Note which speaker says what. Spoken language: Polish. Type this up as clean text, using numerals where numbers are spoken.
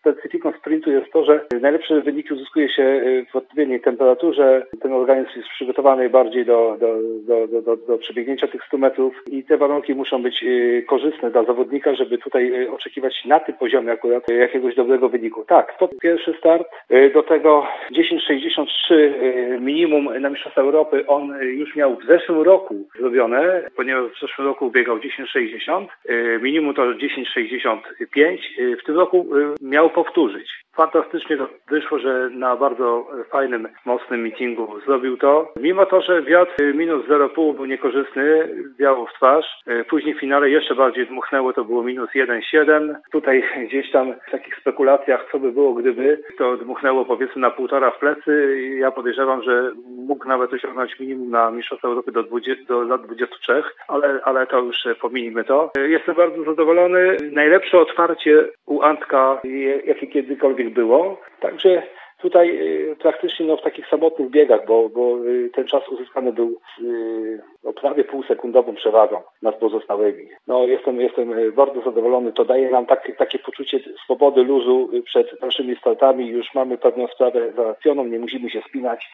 Speaker 1: specyfiką sprintu jest to, że najlepsze wyniki uzyskuje się w odpowiedniej temperaturze. Ten organizm jest przygotowany bardziej do przebiegnięcia tych 100 metrów i te warunki muszą być korzystne dla zawodnika, żeby tutaj oczekiwać na tym poziomie akurat jakiegoś dobrego wyniku. Tak, to pierwszy start. Do tego 10,63 minimum na Mistrzostwa Europy on już miał w zeszłym roku zrobione, ponieważ w zeszłym roku biegał 10,60. Minimum to 10,65. W tym roku miał powtórzyć. Fantastycznie to wyszło, że na bardzo fajnym, mocnym meetingu zrobił to. Mimo to, że wiatr minus 0,5 był niekorzystny, wiało w twarz. Później w finale jeszcze bardziej dmuchnęło, to było minus 1,7. Tutaj gdzieś tam w takich spekulacjach, co by było, gdyby to dmuchnęło powiedzmy na 1,5 w plecy. Ja podejrzewam, że mógł nawet osiągnąć minimum na Mistrzostwa Europy do lat 23, ale to już pominijmy to. Jestem bardzo zadowolony. Najlepsze otwarcie u Antka, jakie kiedykolwiek było. Także tutaj praktycznie w takich samotnych biegach, bo ten czas uzyskany był prawie półsekundową przewagą nad pozostałymi. Jestem bardzo zadowolony. To daje nam takie poczucie swobody, luzu przed naszymi startami. Już mamy pewną sprawę załatwioną, nie musimy się spinać.